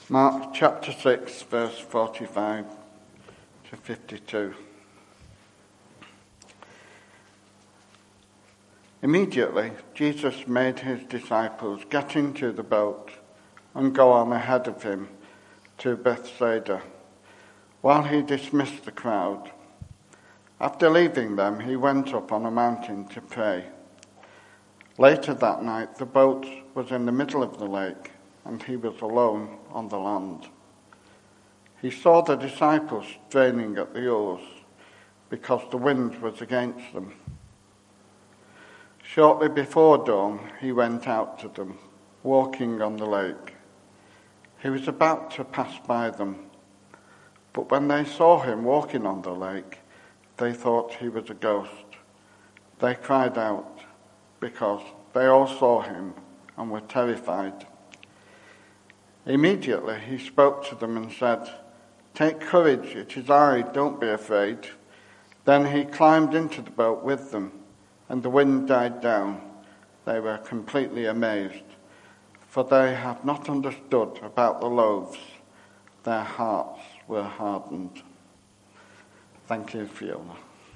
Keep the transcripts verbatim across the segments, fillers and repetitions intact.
Mark chapter six, verse forty-five to fifty-two. Immediately, Jesus made his disciples get into the boat and go on ahead of him to Bethsaida, while he dismissed the crowd. After leaving them, he went up on a mountain to pray. Later that night, the boat was in the middle of the lake, and he was alone on the land. He saw the disciples straining at the oars, because the wind was against them. Shortly before dawn, he went out to them, walking on the lake. He was about to pass by them, but when they saw him walking on the lake, they thought he was a ghost. They cried out, because they all saw him and were terrified. Immediately he spoke to them and said, "Take courage, it is I, don't be afraid." Then he climbed into the boat with them, and the wind died down. They were completely amazed, for they had not understood about the loaves. Their hearts were hardened. Thank you, Fiona.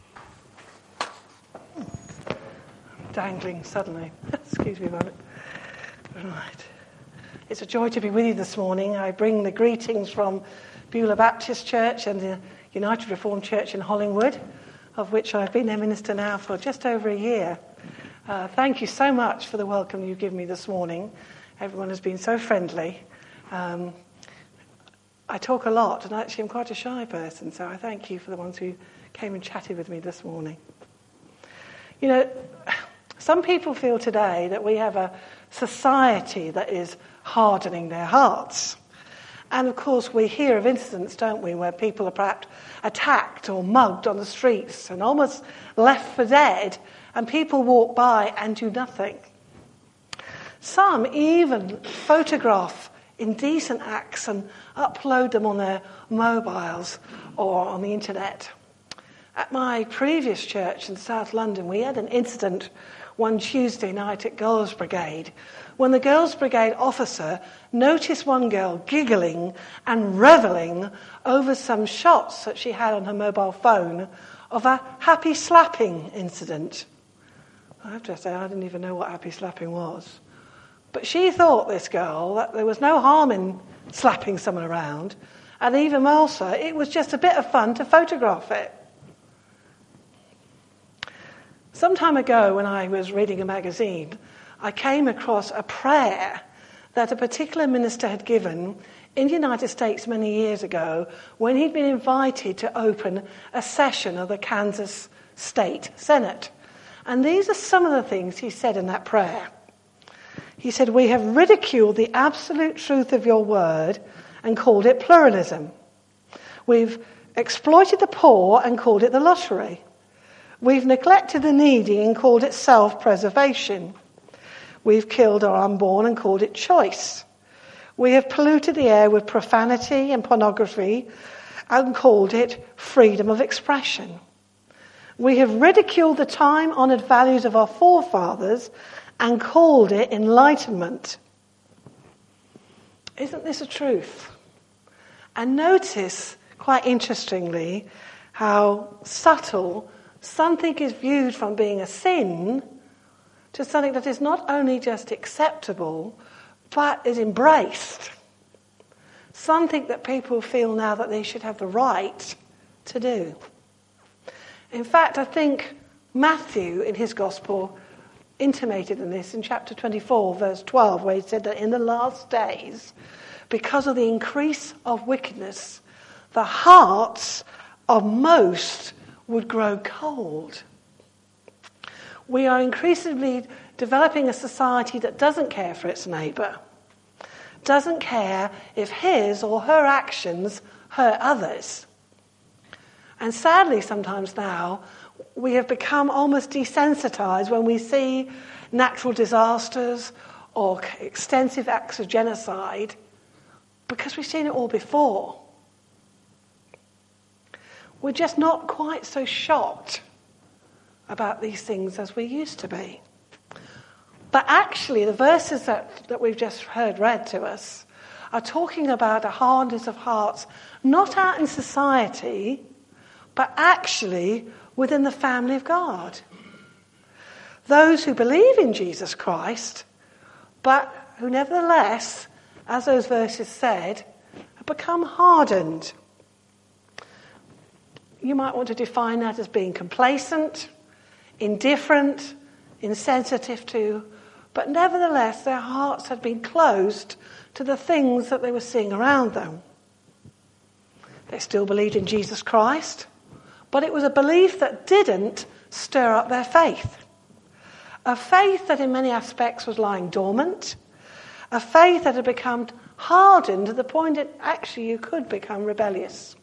Dangling suddenly. Excuse me a moment. Right. It's a joy to be with you this morning. I bring the greetings from Beulah Baptist Church and the United Reformed Church in Hollingwood, of which I've been their minister now for just over a year. Uh, thank you so much for the welcome you've given me this morning. Everyone has been so friendly. Um, I talk a lot, and actually I'm quite a shy person, so I thank you for the ones who came and chatted with me this morning. You know, some people feel today that we have a society that is hardening their hearts. And of course we hear of incidents, don't we, where people are perhaps attacked or mugged on the streets and almost left for dead, and people walk by and do nothing. Some even photograph indecent acts and upload them on their mobiles or on the internet. At my previous church in South London, we had an incident one Tuesday night at Girls' Brigade, when the Girls' Brigade officer noticed one girl giggling and revelling over some shots that she had on her mobile phone of a happy slapping incident. I have to say, I didn't even know what happy slapping was. But she thought, this girl, that there was no harm in slapping someone around, and even more so, it was just a bit of fun to photograph it. Some time ago, when I was reading a magazine, I came across a prayer that a particular minister had given in the United States many years ago when he'd been invited to open a session of the Kansas State Senate. And these are some of the things he said in that prayer. He said, "We have ridiculed the absolute truth of your word and called it pluralism. We've exploited the poor and called it the lottery. We've neglected the needy and called it self-preservation. We've killed our unborn and called it choice. We have polluted the air with profanity and pornography and called it freedom of expression. We have ridiculed the time-honoured values of our forefathers and called it enlightenment." Isn't this a truth? And notice, quite interestingly, how subtle something is viewed from being a sin to something that is not only just acceptable, but is embraced. Something that people feel now that they should have the right to do. In fact, I think Matthew, in his gospel, intimated in this in chapter twenty-four, verse twelve, where he said that in the last days, because of the increase of wickedness, the hearts of most would grow cold. We are increasingly developing a society that doesn't care for its neighbour, doesn't care if his or her actions hurt others. And sadly, sometimes now, we have become almost desensitised when we see natural disasters or extensive acts of genocide, because we've seen it all before. We're just not quite so shocked about these things as we used to be. But actually, the verses that, that we've just heard read to us are talking about a hardness of hearts, not out in society, but actually within the family of God. Those who believe in Jesus Christ, but who nevertheless, as those verses said, have become hardened. You might want to define that as being complacent, indifferent, insensitive to, but nevertheless their hearts had been closed to the things that they were seeing around them. They still believed in Jesus Christ, but it was a belief that didn't stir up their faith. A faith that in many aspects was lying dormant, a faith that had become hardened to the point that actually you could become rebellious.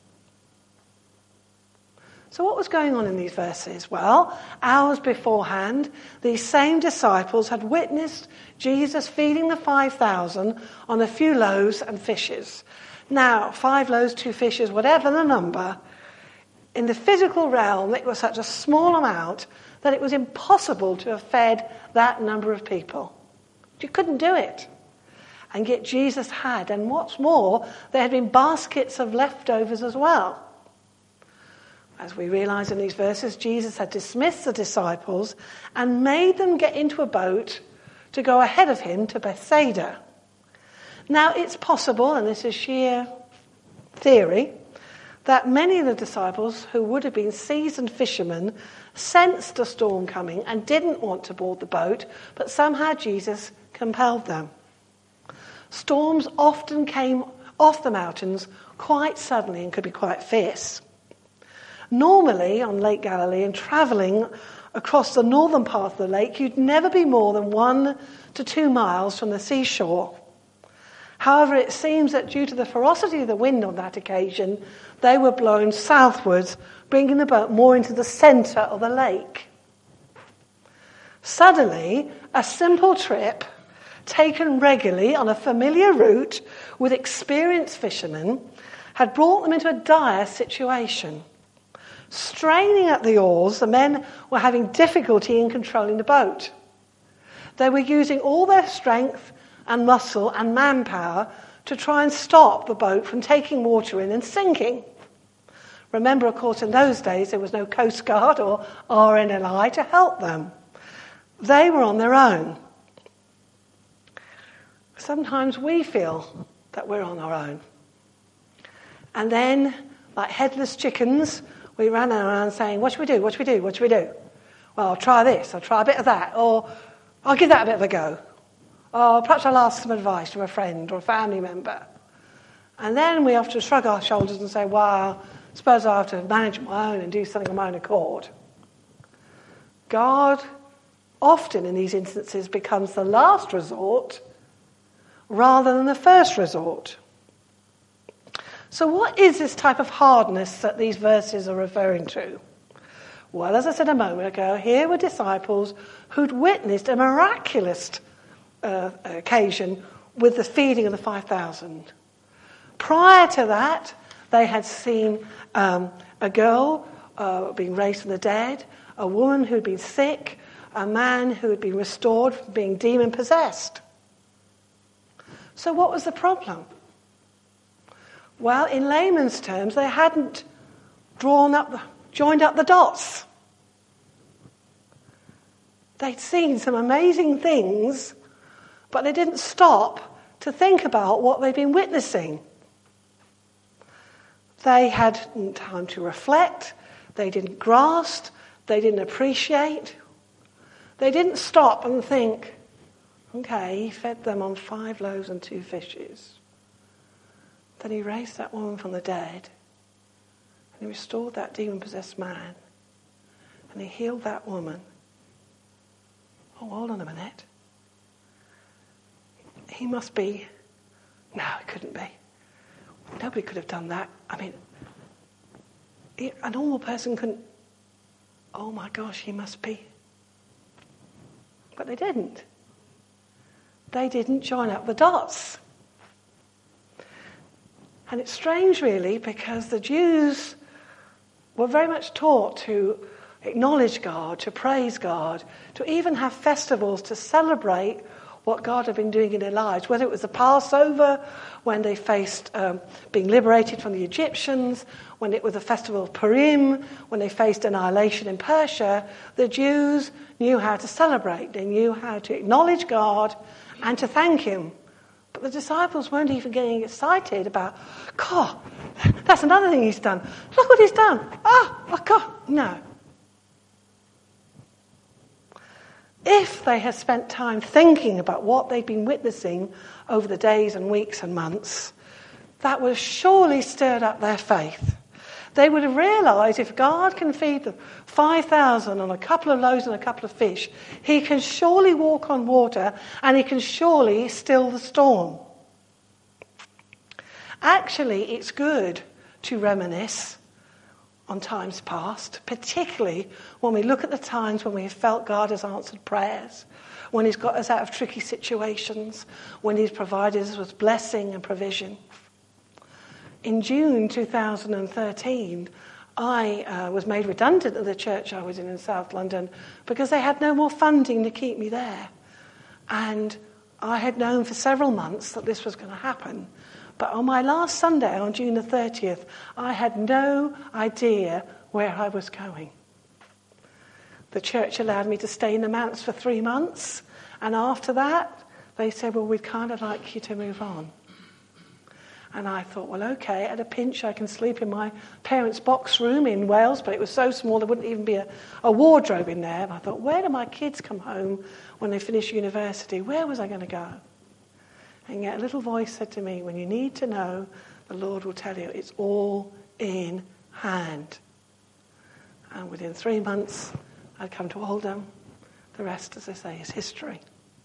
So what was going on in these verses? Well, hours beforehand, these same disciples had witnessed Jesus feeding the five thousand on a few loaves and fishes. Now, five loaves, two fishes, whatever the number, in the physical realm, it was such a small amount that it was impossible to have fed that number of people. You couldn't do it. And yet Jesus had. And what's more, there had been baskets of leftovers as well. As we realise in these verses, Jesus had dismissed the disciples and made them get into a boat to go ahead of him to Bethsaida. Now, it's possible, and this is sheer theory, that many of the disciples who would have been seasoned fishermen sensed a storm coming and didn't want to board the boat, but somehow Jesus compelled them. Storms often came off the mountains quite suddenly and could be quite fierce. Normally, on Lake Galilee and travelling across the northern part of the lake, you'd never be more than one to two miles from the seashore. However, it seems that due to the ferocity of the wind on that occasion, they were blown southwards, bringing the boat more into the centre of the lake. Suddenly, a simple trip taken regularly on a familiar route with experienced fishermen had brought them into a dire situation. Straining at the oars, the men were having difficulty in controlling the boat. They were using all their strength and muscle and manpower to try and stop the boat from taking water in and sinking. Remember, of course, in those days there was no Coast Guard or R N L I to help them. They were on their own. Sometimes we feel that we're on our own. And then, like headless chickens, we ran around saying, what should we do, what should we do, what should we do? Well, I'll try this, I'll try a bit of that, or I'll give that a bit of a go. Or perhaps I'll ask some advice from a friend or a family member. And then we have to shrug our shoulders and say, well, I suppose I have to manage my own and do something on my own accord. God often in these instances becomes the last resort rather than the first resort. So what is this type of hardness that these verses are referring to? Well, as I said a moment ago, here were disciples who'd witnessed a miraculous uh, occasion with the feeding of the five thousand. Prior to that, they had seen um, a girl uh, being raised from the dead, a woman who'd been sick, a man who had been restored from being demon-possessed. So what was the problem? Well, in layman's terms, they hadn't drawn up, the, joined up the dots. They'd seen some amazing things, but they didn't stop to think about what they'd been witnessing. They hadn't time to reflect, they didn't grasp, they didn't appreciate. They didn't stop and think, okay, he fed them on five loaves and two fishes. Then he raised that woman from the dead, and he restored that demon-possessed man, and he healed that woman. Oh, hold on a minute. He must be... No, it couldn't be. Nobody could have done that. I mean, a normal person couldn't... Oh my gosh, he must be... But they didn't. They didn't join up the dots. And it's strange, really, because the Jews were very much taught to acknowledge God, to praise God, to even have festivals to celebrate what God had been doing in their lives, whether it was the Passover, when they faced um, being liberated from the Egyptians, when it was the festival of Purim, when they faced annihilation in Persia. The Jews knew how to celebrate. They knew how to acknowledge God and to thank him. But the disciples weren't even getting excited about, God, that's another thing he's done. Look what he's done. Ah, oh, God, no. If they had spent time thinking about what they'd been witnessing over the days and weeks and months, that would have surely stirred up their faith. They would have realised if God can feed the five thousand on a couple of loaves and a couple of fish, he can surely walk on water and he can surely still the storm. Actually, it's good to reminisce on times past, particularly when we look at the times when we have felt God has answered prayers, when he's got us out of tricky situations, when he's provided us with blessing and provision. In June two thousand thirteen, I uh, was made redundant at the church I was in in South London because they had no more funding to keep me there. And I had known for several months that this was going to happen. But on my last Sunday, on June the thirtieth, I had no idea where I was going. The church allowed me to stay in the manse for three months. And after that, they said, well, we'd kind of like you to move on. And I thought, well, okay, at a pinch I can sleep in my parents' box room in Wales, but it was so small there wouldn't even be a, a wardrobe in there. And I thought, where do my kids come home when they finish university? Where was I going to go? And yet a little voice said to me, when you need to know, the Lord will tell you, it's all in hand. And within three months, I'd come to Oldham. The rest, as I say, is history.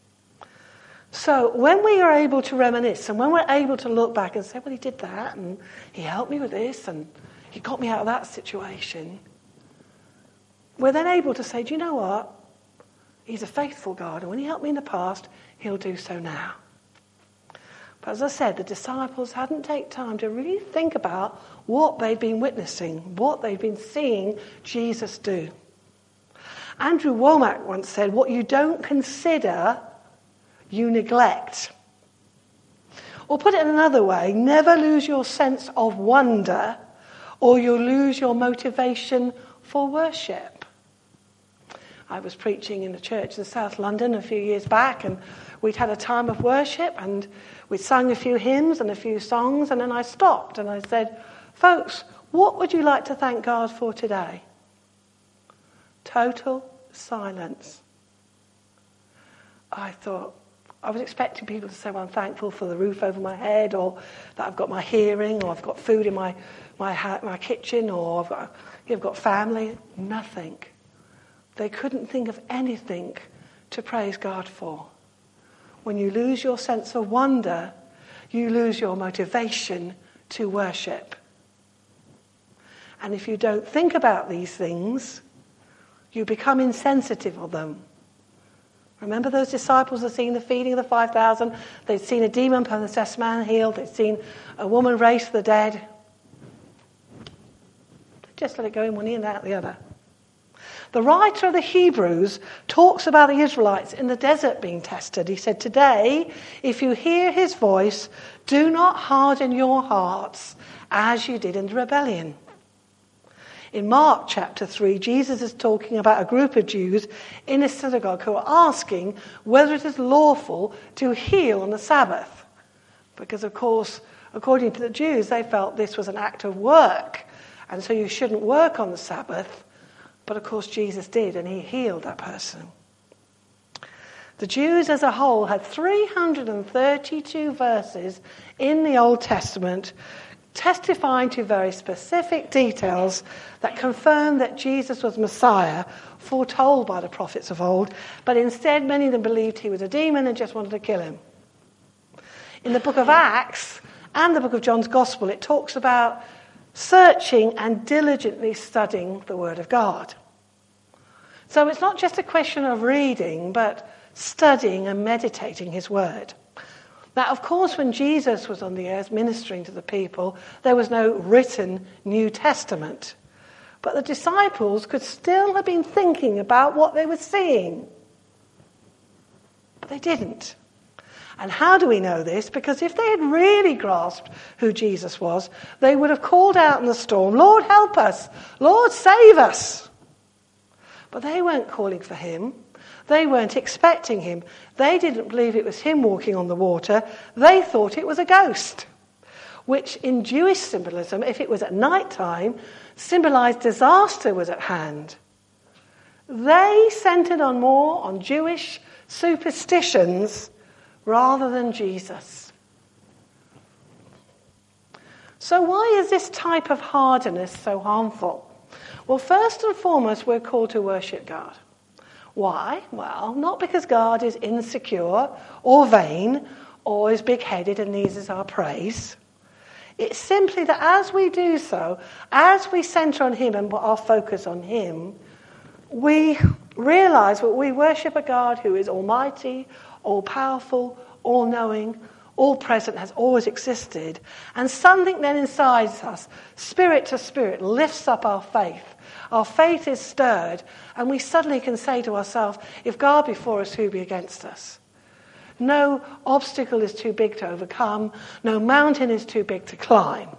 So when we are able to reminisce and when we're able to look back and say, well, he did that and he helped me with this and he got me out of that situation, we're then able to say, do you know what? He's a faithful God, and when he helped me in the past, he'll do so now. But as I said, the disciples hadn't taken time to really think about what they'd been witnessing, what they'd been seeing Jesus do. Andrew Womack once said, what you don't consider, you neglect. Or put it in another way, never lose your sense of wonder or you'll lose your motivation for worship. I was preaching in a church in South London a few years back, and we'd had a time of worship and we'd sung a few hymns and a few songs, and then I stopped and I said, folks, what would you like to thank God for today? Total silence. I thought, I was expecting people to say, well, I'm thankful for the roof over my head, or that I've got my hearing, or I've got food in my my, ha- my kitchen, or I've got, you've got family. Nothing. They couldn't think of anything to praise God for. When you lose your sense of wonder, you lose your motivation to worship. And if you don't think about these things, you become insensitive of them. Remember those disciples had seen the feeding of the five thousand? They'd seen a demon-possessed man healed. They'd seen a woman raised from the dead. They just let it go in one ear and out the other. The writer of the Hebrews talks about the Israelites in the desert being tested. He said, today, if you hear his voice, do not harden your hearts as you did in the rebellion. In Mark chapter three, Jesus is talking about a group of Jews in a synagogue who are asking whether it is lawful to heal on the Sabbath. Because, of course, according to the Jews, they felt this was an act of work, and so you shouldn't work on the Sabbath. But, of course, Jesus did, and he healed that person. The Jews as a whole had three hundred thirty-two verses in the Old Testament testifying to very specific details that confirm that Jesus was Messiah, foretold by the prophets of old, but instead many of them believed he was a demon and just wanted to kill him. In the book of Acts and the book of John's Gospel, it talks about searching and diligently studying the Word of God. So it's not just a question of reading, but studying and meditating his Word. Now, of course, when Jesus was on the earth ministering to the people, there was no written New Testament. But the disciples could still have been thinking about what they were seeing. But they didn't. And how do we know this? Because if they had really grasped who Jesus was, they would have called out in the storm, Lord, help us! Lord, save us! But they weren't calling for him. They weren't expecting him. They didn't believe it was him walking on the water. They thought it was a ghost, which in Jewish symbolism, if it was at night time, symbolized disaster was at hand. They centered on more on Jewish superstitions rather than Jesus. So why is this type of hardness so harmful? Well, first and foremost, we're called to worship God. Why? Well, not because God is insecure or vain or is big-headed and needs our praise. It's simply that as we do so, as we center on him and put our focus on him, we realize that we worship a God who is almighty, all-powerful, all-knowing, all-present, has always existed. And something then inside us, spirit to spirit, lifts up our faith. Our faith is stirred, and we suddenly can say to ourselves, if God be for us, who be against us? No obstacle is too big to overcome. No mountain is too big to climb.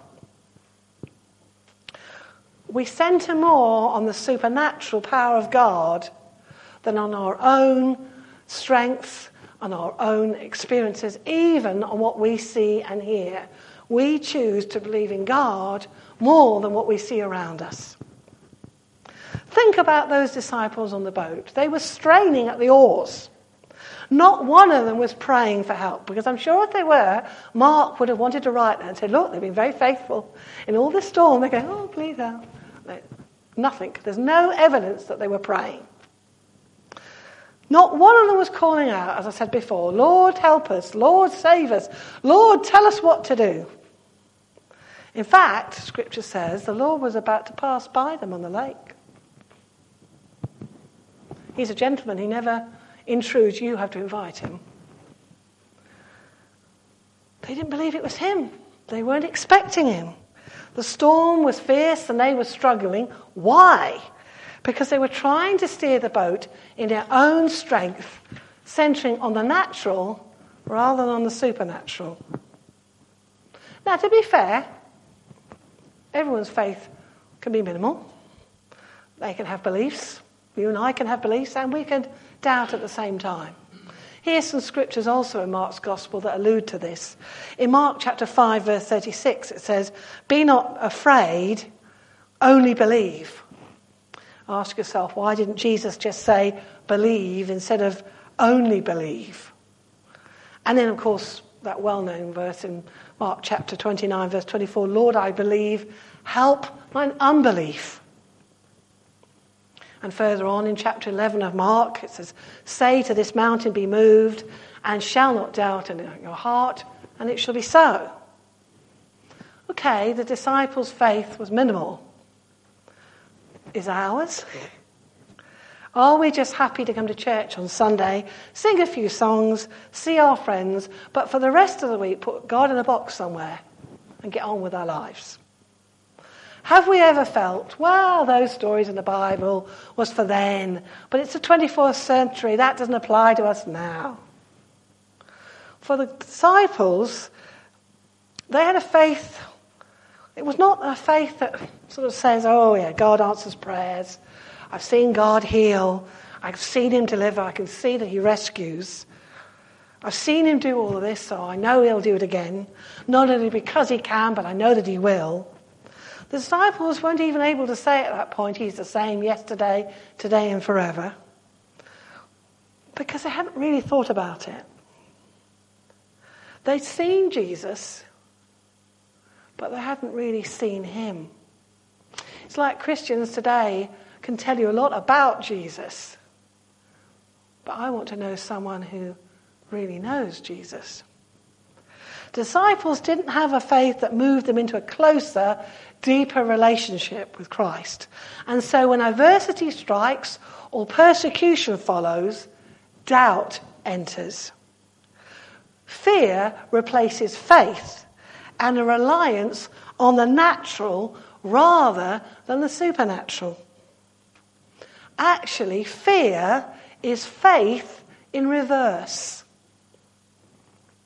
We center more on the supernatural power of God than on our own strength, on our own experiences, even on what we see and hear. We choose to believe in God more than what we see around us. Think about those disciples on the boat. They were straining at the oars. Not one of them was praying for help, because I'm sure if they were, Mark would have wanted to write that and say, look, they've been very faithful. In all this storm, they go, oh, please help. No, nothing. There's no evidence that they were praying. Not one of them was calling out, as I said before, Lord, help us. Lord, save us. Lord, tell us what to do. In fact, Scripture says the Lord was about to pass by them on the lake. He's a gentleman. He never intrudes. You have to invite him. They didn't believe it was him. They weren't expecting him. The storm was fierce and they were struggling. Why? Because they were trying to steer the boat in their own strength, centering on the natural rather than on the supernatural. Now, to be fair, everyone's faith can be minimal. They can have beliefs. You and I can have beliefs, and we can doubt at the same time. Here's some scriptures also in Mark's Gospel that allude to this. In Mark chapter five, verse thirty-six, it says, "Be not afraid, only believe." Ask yourself, why didn't Jesus just say believe instead of only believe? And then, of course, that well-known verse in Mark chapter twenty-nine, verse twenty-four, "Lord, I believe, help mine unbelief." And further on in chapter eleven of Mark, it says, "Say to this mountain, be moved, and shall not doubt in your heart, and it shall be so." Okay, the disciples' faith was minimal. Is ours? Are we just happy to come to church on Sunday, sing a few songs, see our friends, but for the rest of the week put God in a box somewhere and get on with our lives? Have we ever felt, well, those stories in the Bible was for then, but it's the twenty-fourth century, that doesn't apply to us now? For the disciples, they had a faith. It was not a faith that sort of says, oh yeah, God answers prayers. I've seen God heal. I've seen him deliver. I can see that he rescues. I've seen him do all of this, so I know he'll do it again. Not only because he can, but I know that he will. The disciples weren't even able to say at that point, he's the same yesterday, today, and forever. Because they hadn't really thought about it. They'd seen Jesus, but they hadn't really seen him. It's like Christians today can tell you a lot about Jesus, but I want to know someone who really knows Jesus. Disciples didn't have a faith that moved them into a closer, deeper relationship with Christ. And so when adversity strikes or persecution follows, doubt enters. Fear replaces faith and a reliance on the natural rather than the supernatural. Actually, fear is faith in reverse.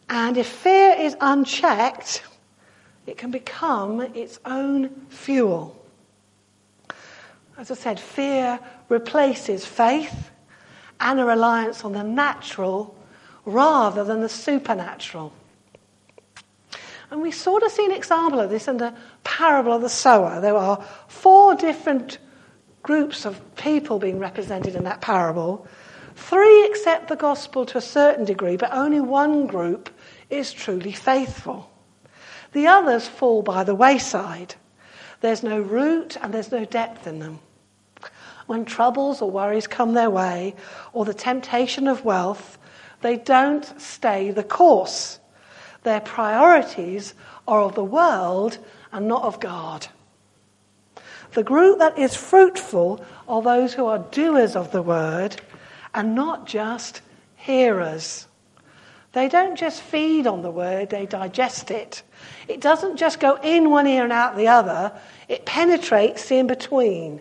And if fear is unchecked, it can become its own fuel. As I said, fear replaces faith and a reliance on the natural rather than the supernatural. And we sort of see an example of this in the parable of the sower. There are four different groups of people being represented in that parable. Three accept the gospel to a certain degree, but only one group is truly faithful. The others fall by the wayside. There's no root and there's no depth in them. When troubles or worries come their way, or the temptation of wealth, they don't stay the course. Their priorities are of the world and not of God. The group that is fruitful are those who are doers of the word and not just hearers. They don't just feed on the word, they digest it. It doesn't just go in one ear and out the other, it penetrates in between.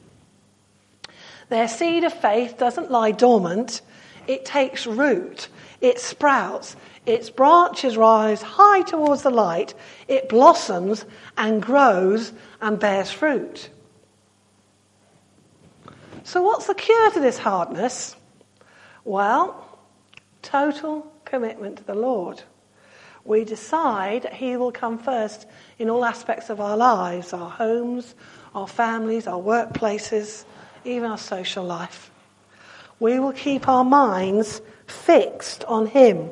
Their seed of faith doesn't lie dormant, it takes root, it sprouts, its branches rise high towards the light, it blossoms and grows and bears fruit. So what's the cure to this hardness? Well, total commitment to the Lord. We decide that he will come first in all aspects of our lives, our homes, our families, our workplaces, even our social life. We will keep our minds fixed on him.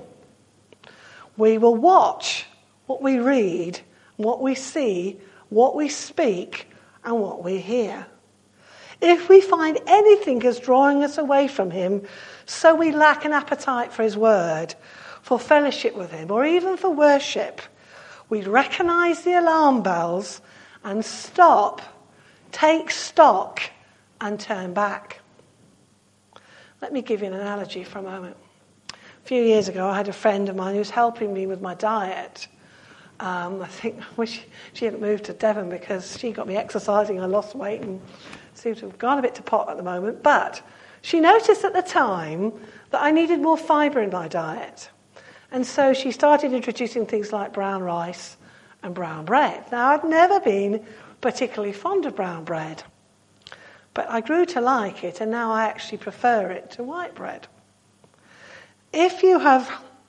We will watch what we read, what we see, what we speak, and what we hear. If we find anything is drawing us away from him, so we lack an appetite for his word, for fellowship with him, or even for worship, we recognise the alarm bells and stop, take stock, and turn back. Let me give you an analogy for a moment. A few years ago, I had a friend of mine who was helping me with my diet. Um, I think I wish she hadn't moved to Devon because she got me exercising. I lost weight and seem to have gone a bit to pot at the moment. But she noticed at the time that I needed more fibre in my diet. And so she started introducing things like brown rice and brown bread. Now, I'd never been particularly fond of brown bread, but I grew to like it, and now I actually prefer it to white bread. If you have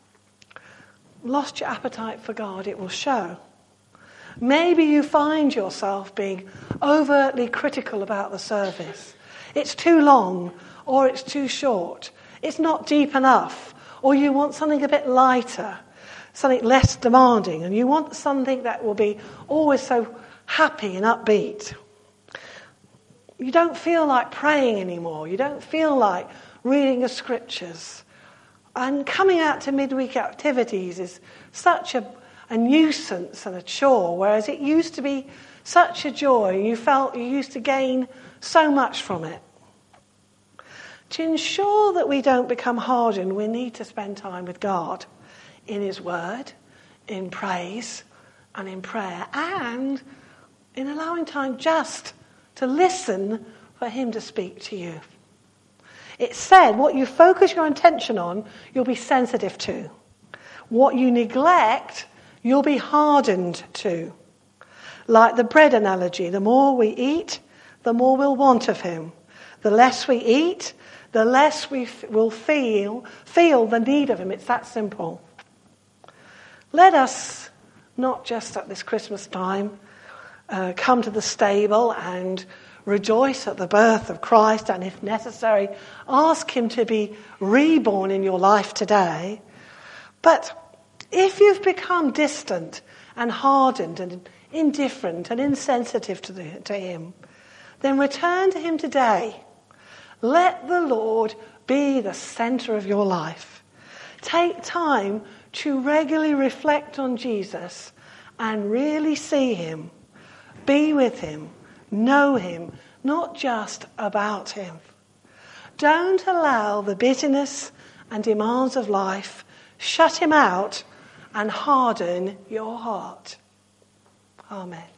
lost your appetite for God, it will show. Maybe you find yourself being overtly critical about the service. It's too long, or it's too short. It's not deep enough, or you want something a bit lighter, something less demanding, and you want something that will be always so happy and upbeat. You don't feel like praying anymore. You don't feel like reading the scriptures. And coming out to midweek activities is such a, a nuisance and a chore, whereas it used to be such a joy. You felt you used to gain so much from it. To ensure that we don't become hardened, we need to spend time with God in his word, in praise and in prayer, and in allowing time just to listen for him to speak to you. It's said what you focus your attention on, you'll be sensitive to. What you neglect, you'll be hardened to. Like the bread analogy, the more we eat, the more we'll want of him. The less we eat, the less we f- will feel, feel the need of him. It's that simple. Let us, not just at this Christmas time, uh, come to the stable and rejoice at the birth of Christ, and if necessary, ask him to be reborn in your life today. But if you've become distant and hardened and indifferent and insensitive to, the, to him, then return to him today. Let the Lord be the centre of your life. Take time to regularly reflect on Jesus and really see him, be with him, know him, not just about him. Don't allow the bitterness and demands of life shut him out and harden your heart. Amen.